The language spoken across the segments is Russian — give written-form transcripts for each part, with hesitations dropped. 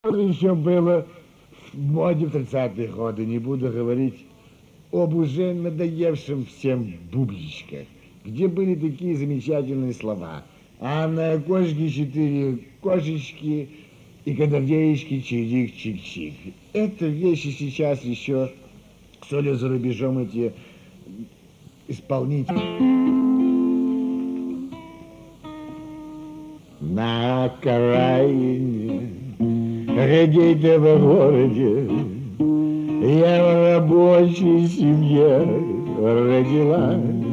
Еще было в моде в 30-е годы, не буду говорить об уже надоевшем всем бубничках, где были такие замечательные слова. А на кошке 4 кошечки и когда чирик чик-чик. Это вещи сейчас еще, судя за рубежом, эти исполнители. На окраине Редейтова городе я в рабочей семье родилась.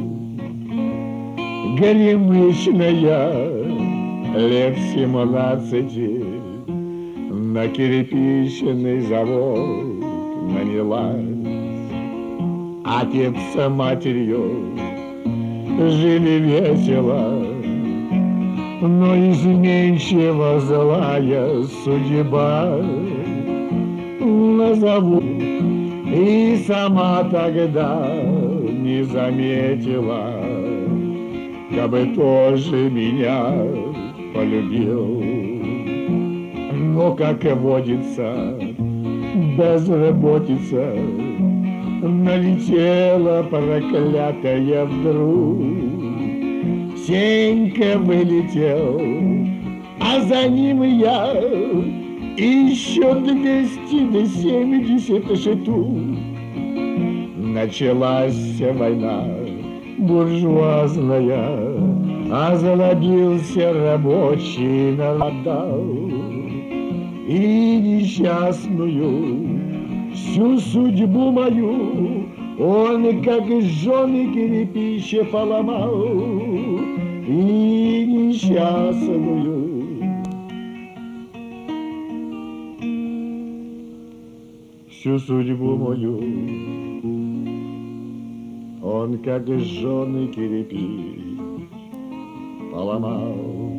Горемычная лет 17 на кирпичный завод нанялась. Отец с матерью жили весело, но изменчива злая судьба назову. И сама тогда не заметила, кабы тоже меня полюбил. Но, как водится, безработица налетела проклятая вдруг. Сенька вылетел, а за ним я, и еще 270 штук. Началась война буржуазная, озлобился рабочий народ. И несчастную всю судьбу мою он, как жженый кирпич, поломал. И несчастную всю судьбу мою он, как жженый кирпич, поломал.